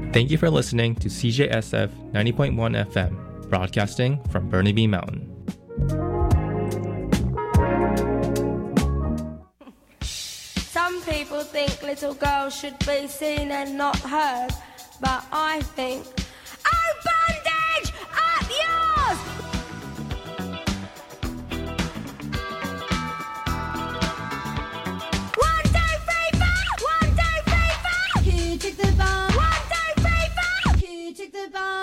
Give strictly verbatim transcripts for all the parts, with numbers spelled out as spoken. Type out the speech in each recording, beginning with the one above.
Thank you for listening to C J S F ninety point one F M, broadcasting from Burnaby Mountain. Some people think little girls should be seen and not heard, but I think, oh, bandage, up yours! One, two, three, four! One, two, three, four! Who took the bomb? One, two, three, four! Who took the bomb?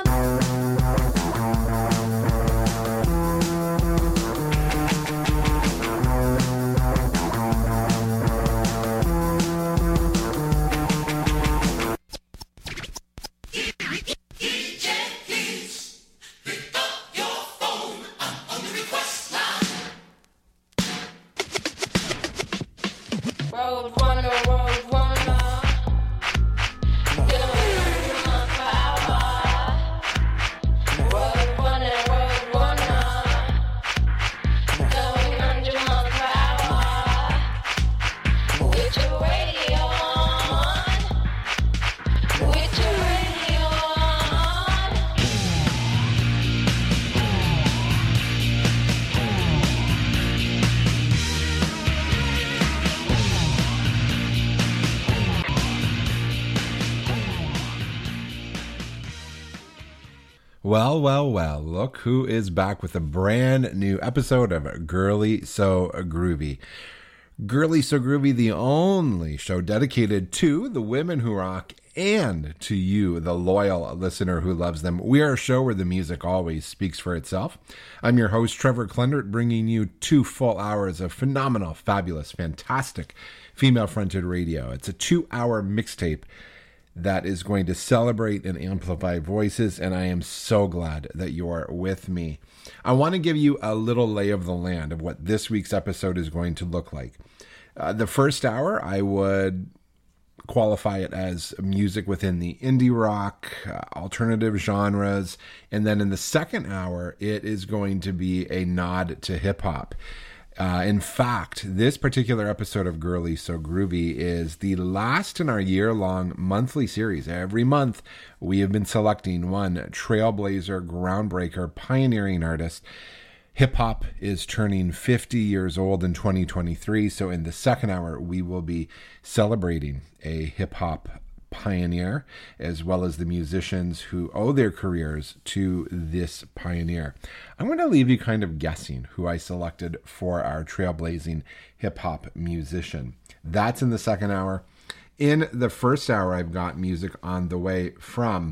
Well, well, well, look who is back with a brand new episode of Girly So Groovy. Girly So Groovy, the only show dedicated to the women who rock and to you, the loyal listener who loves them. We are a show where the music always speaks for itself. I'm your host, Trevor Klendert, bringing you two full hours of phenomenal, fabulous, fantastic female-fronted radio. It's a two-hour mixtape that is going to celebrate and amplify voices, and I am so glad that you're with me. I want to give you a little lay of the land of what this week's episode is going to look like. Uh, the first hour, I would qualify it as music within the indie rock, uh, alternative genres, and then in the second hour, it is going to be a nod to hip-hop. Uh, in fact, this particular episode of Girly So Groovy is the last in our year-long monthly series. Every month, we have been selecting one trailblazer, groundbreaker, pioneering artist. Hip-hop is turning fifty years old in twenty twenty-three, so in the second hour, we will be celebrating a hip-hop pioneer, as well as the musicians who owe their careers to this pioneer. I'm going to leave you kind of guessing who I selected for our trailblazing hip-hop musician. That's in the second hour. In the first hour, I've got music on the way from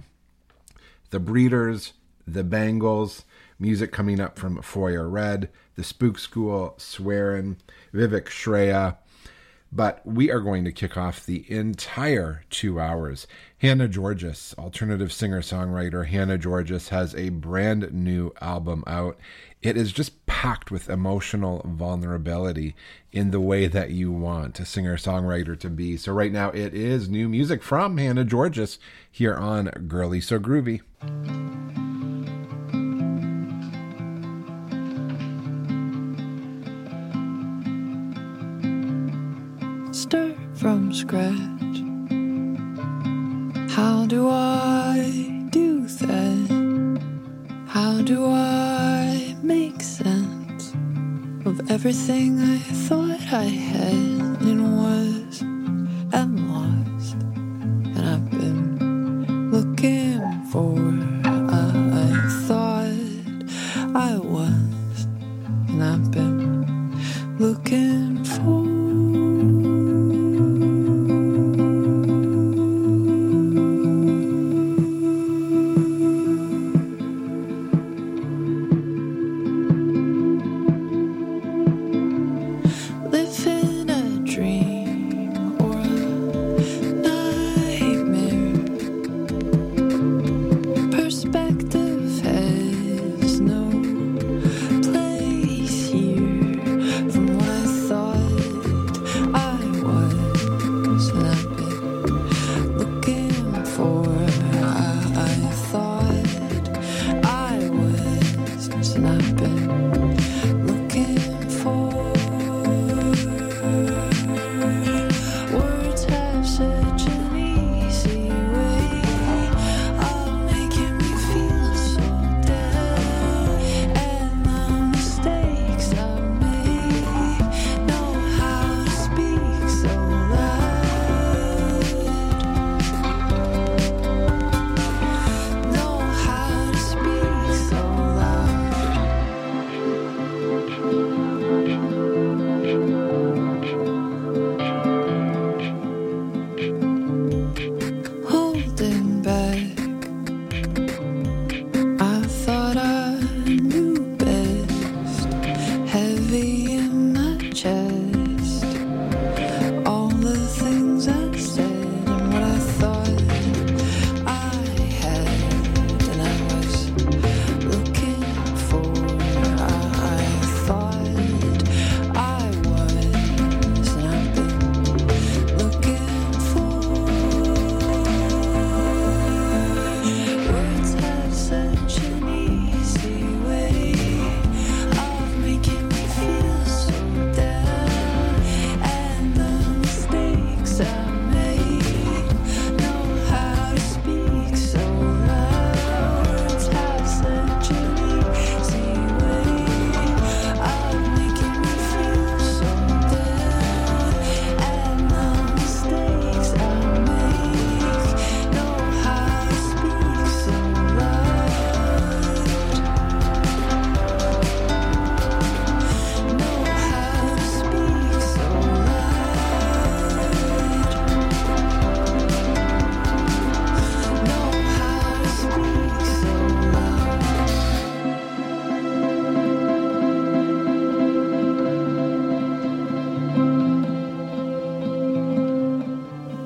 the Breeders, the Bangles, music coming up from Foyer Red, the Spook School, Swearin', Vivek Shreya. But we are going to kick off the entire two hours. Hannah Georgas, alternative singer-songwriter Hannah Georgas, has a brand new album out. It is just packed with emotional vulnerability in the way that you want a singer-songwriter to be. So right now it is new music from Hannah Georgas here on Girly So Groovy. Start from scratch. How do I do that? How do I make sense of everything I thought I had and was and lost? And I've been looking for I thought I was, and I've been looking for living a dream.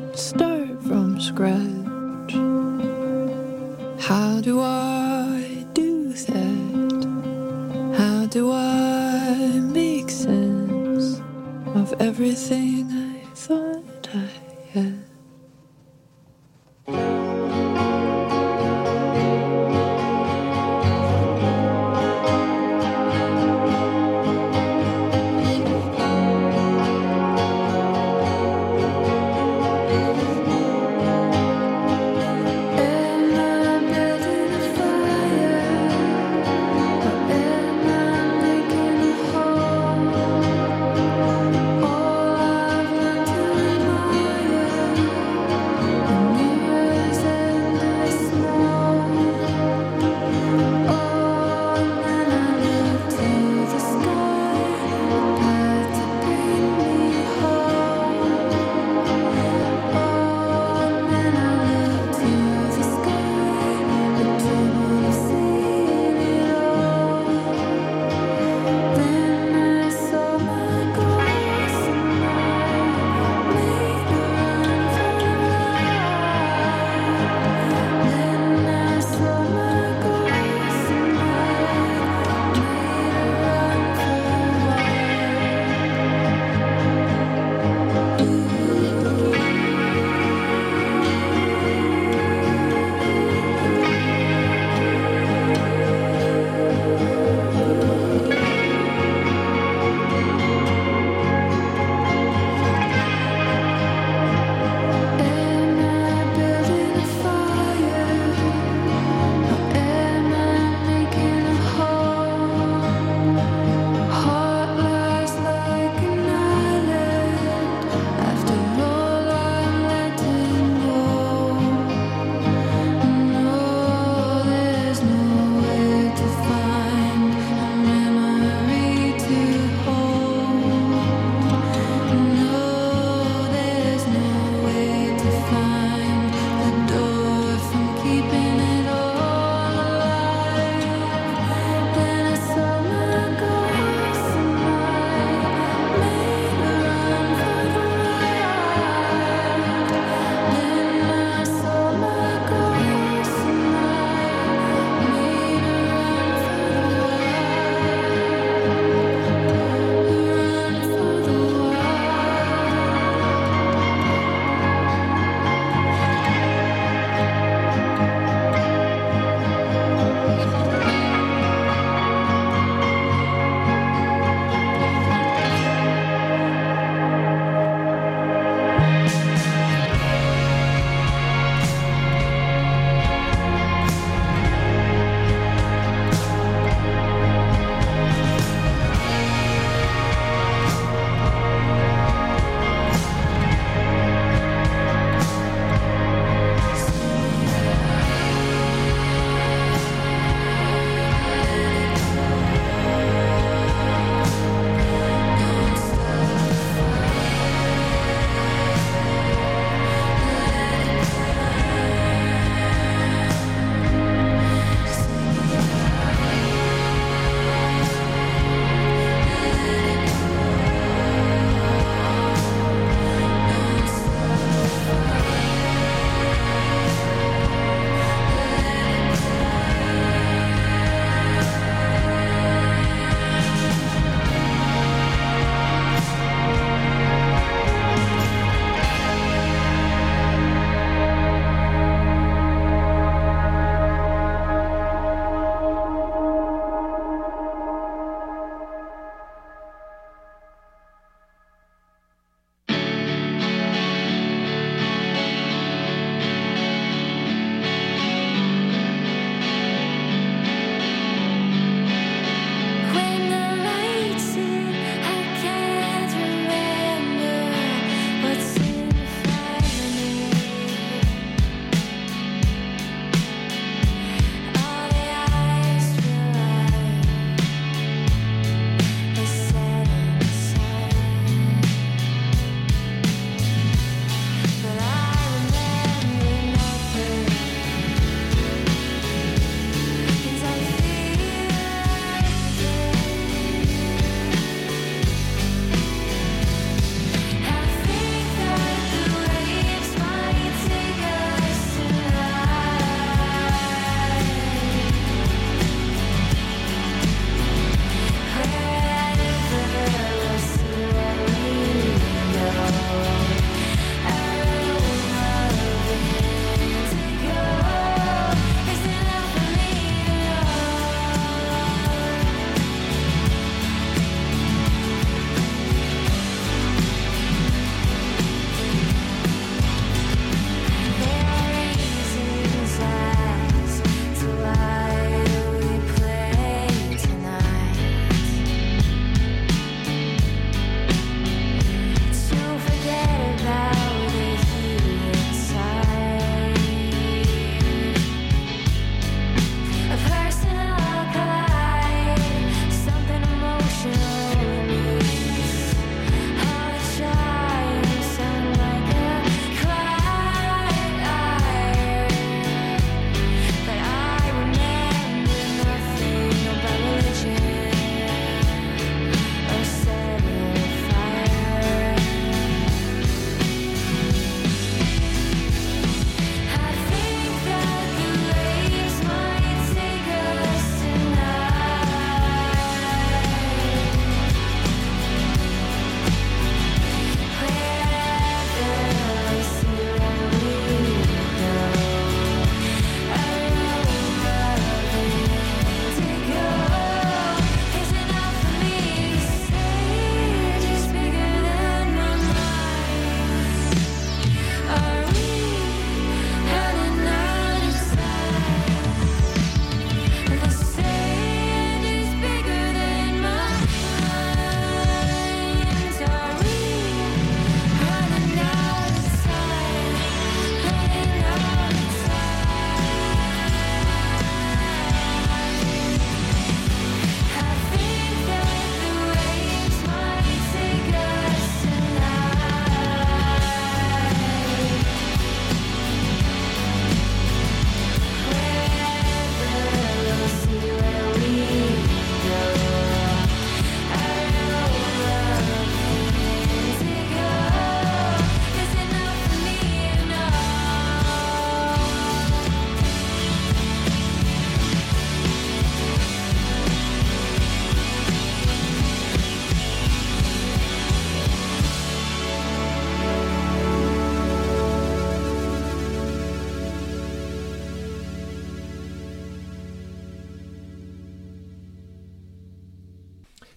start from scratch? How do I do that? How do I make sense of everything I thought I had? All I've learned to admire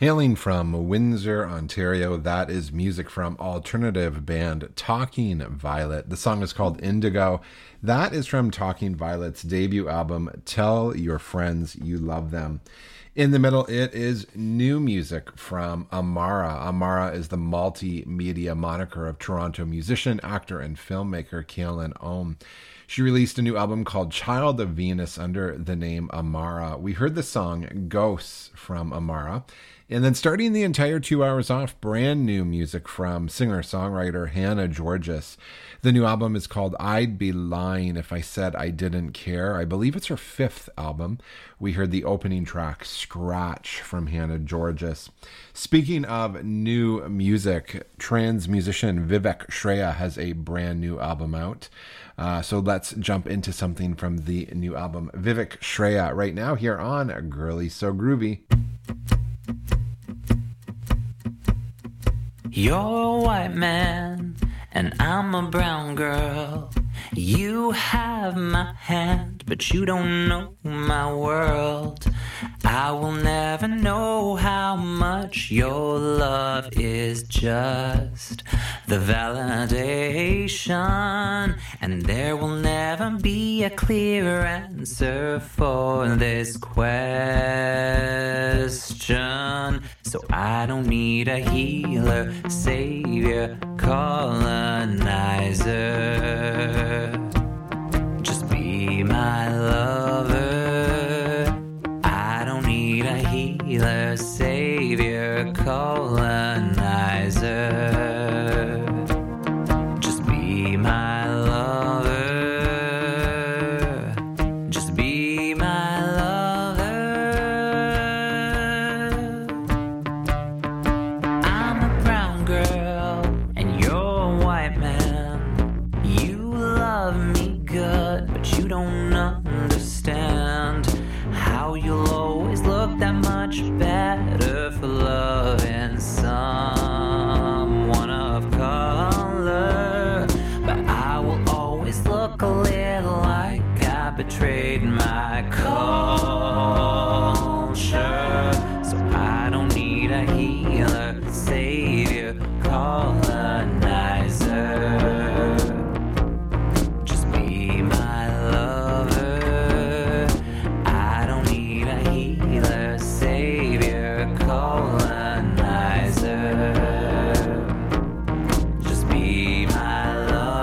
Hailing from Windsor, Ontario, that is music from alternative band Talking Violet. The song is called Indigo. That is from Talking Violet's debut album, Tell Your Friends You Love Them. In the middle, it is new music from Amara. Amara is the multimedia moniker of Toronto musician, actor, and filmmaker Kaylin Ohm. She released a new album called Child of Venus under the name Amara. We heard the song Ghosts from Amara. And then starting the entire two hours off, brand new music from singer-songwriter Hannah Georges. The new album is called I'd Be Lying If I Said I Didn't Care. I believe it's her fifth album. We heard the opening track, Scratch, from Hannah Georges. Speaking of new music, trans musician Vivek Shreya has a brand new album out. Uh, so let's jump into something from the new album, Vivek Shreya, right now here on Girly So Groovy. You're a white man and I'm a brown girl. You have my hand, but you don't know my world. I will never know how much your love is just the validation, and there will never be a clear answer for this question. So I don't need a healer, savior, colonizer. Just be my lover. I don't need a healer, savior, colonizer. Just be my lover. Just be my lover. I'm a brown girl and you're a white man. You love me good, but you don't understand how you'll always look that much better for loving someone of color. But I will always look a little like I betrayed my culture. So I don't need a healer, savior, colonizer. Just be my lover. I don't need a healer, savior, colonizer. Just be my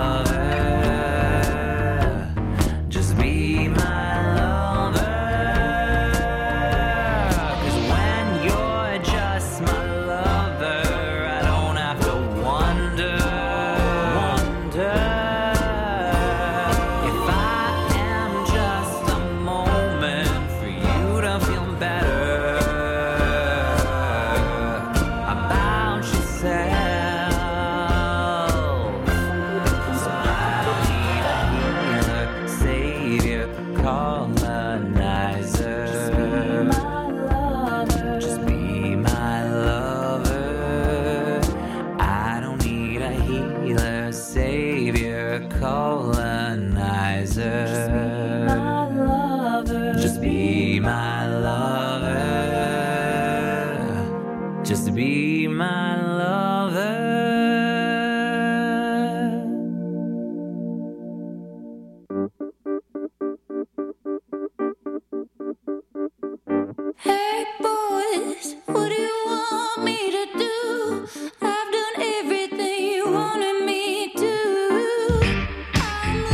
lover. Just be my lover. 'Cause when you're just my lover, I don't have to wonder, wonder if I am just a moment for you to feel better about yourself. So I don't need a healer, savior, colonizer. Just be my lover. I don't need a healer, savior, colonizer. Just be my lover. Just be my lover. Hey boys, what do you want me to do? I've done everything you wanted me to. I'm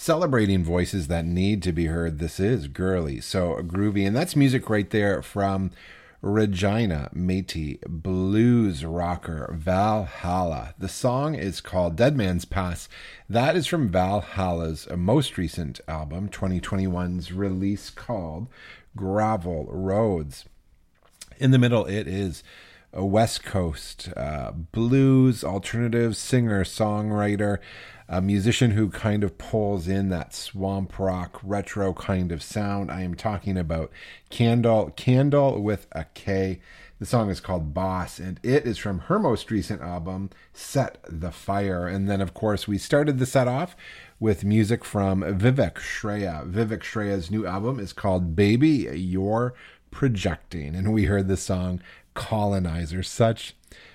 celebrating voices that need to be heard. This is Girly So Groovy, and that's music right there from Regina Métis blues rocker Valhalla. The song is called Dead Man's Pass. That is from Valhalla's most recent album, twenty twenty-one's release called Gravel Roads. In the middle, it is a West Coast uh, blues alternative singer songwriter, a musician who kind of pulls in that swamp rock retro kind of sound. I am talking about Candle, Candle with a K. The song is called Boss, and it is from her most recent album, Set the Fire. And then, of course, we started the set off with music from Vivek Shreya. Vivek Shreya's new album is called Baby You're Projecting, and we heard the song Colonizer. Such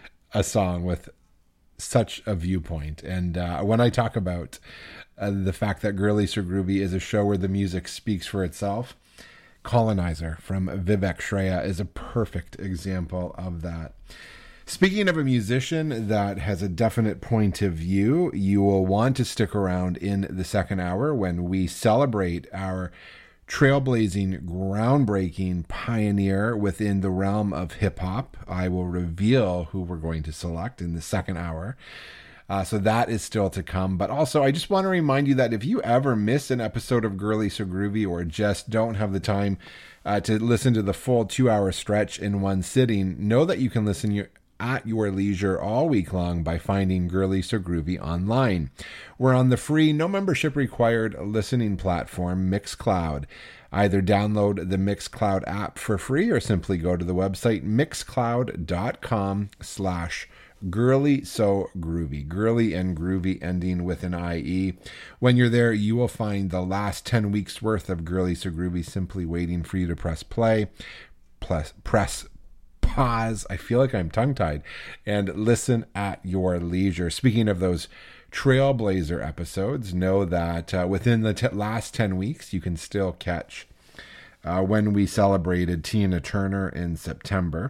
a song with such a viewpoint. And uh, when I talk about uh, the fact that Girly So Groovy is a show where the music speaks for itself, Colonizer from Vivek Shreya is a perfect example of that. Speaking of a musician that has a definite point of view, you will want to stick around in the second hour when we celebrate our trailblazing, groundbreaking pioneer within the realm of hip-hop. I will reveal who we're going to select in the second hour. Uh, so that is still to come. But also, I just want to remind you that if you ever miss an episode of Girly So Groovy or just don't have the time uh, to listen to the full two-hour stretch in one sitting, know that you can listen your at your leisure all week long by finding Girly So Groovy online. We're on the free, no membership required listening platform Mixcloud. Either download the Mixcloud app for free or simply go to the website mixcloud.com slash Girly So Groovy. Girly and groovy ending with an I E. When you're there, you will find the last ten weeks worth of Girly So Groovy simply waiting for you to press play, plus press pause, I feel like I'm tongue-tied, and listen at your leisure. Speaking of those Trailblazer episodes, know that uh, within the t- last ten weeks, you can still catch uh, when we celebrated Tina Turner in September.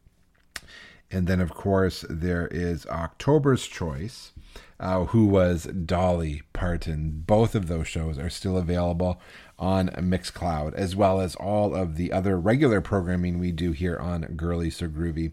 And then, of course, there is October's Choice, uh, who was Dolly Parton. Both of those shows are still available on Mixcloud, as well as all of the other regular programming we do here on Girly So Groovy.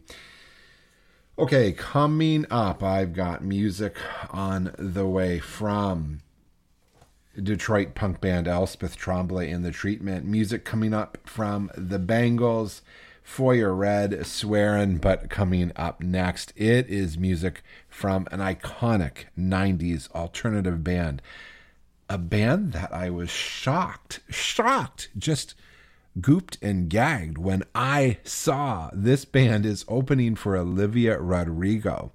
Okay, coming up, I've got music on the way from Detroit punk band Elspeth Tremblay and the Treatment. Music coming up from the Bangles, Foyer Red, Swearin', but coming up next, it is music from an iconic nineties alternative band. A band that I was shocked, shocked, just gooped and gagged when I saw this band is opening for Olivia Rodrigo.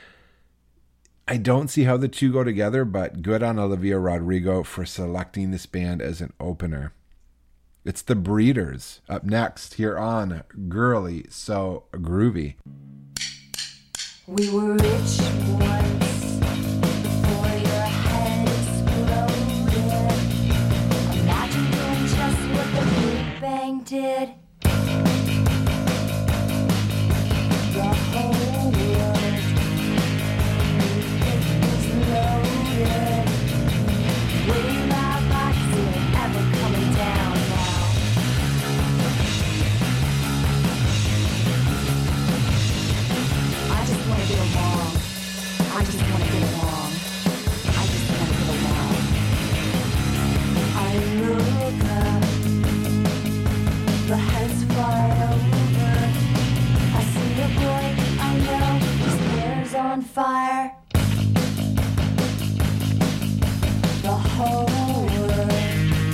I don't see how the two go together, but good on Olivia Rodrigo for selecting this band as an opener. It's the Breeders up next here on Girly So Groovy. We were rich once before your head exploded. Imagine doing just what the Big Bang did. The whole world was loaded. Waiting out by seeing ever coming down now. I just want to get along. I just want to get along. I just want to get along. I look up, the heads fly over. I see a boy I know, his hair's on fire. The whole world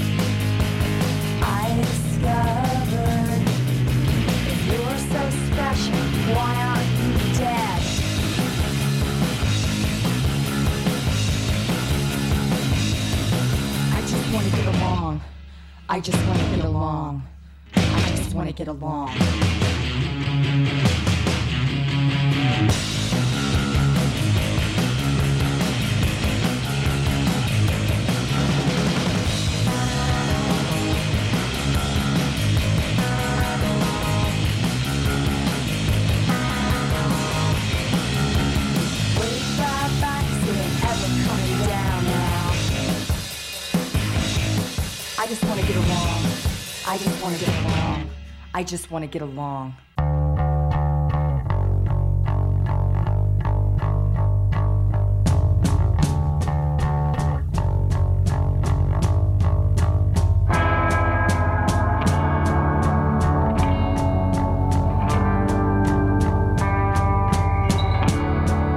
I discovered. If you're so special, why aren't you dead? I just want to get along. I just want to get along. I just want to get along. Wait by by, see it ever coming down now. along. I just wanna get along. I just wanna get along.